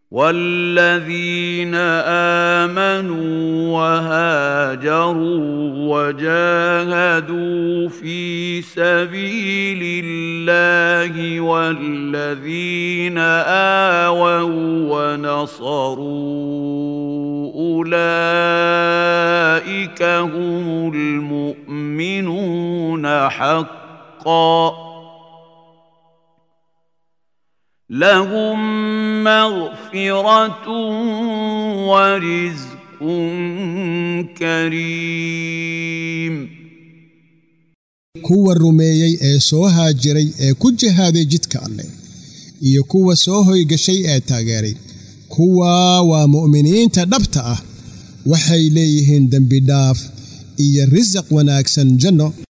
والذين آمنوا وهاجروا وجاهدوا في سبيل الله والذين آووا ونصروا أولئك هم المؤمنون حقا لهم مغفرة ورزق كريم kuwa rumeeyay ee soo haajiray ee ku jihaaday jidka Alle iyo kuwa soo hoy gashay ee taageeray kuwa waa mu'miniinta dhabta ah waxay leeyihiin dambi dhaaf iyo rizq wanaagsan janno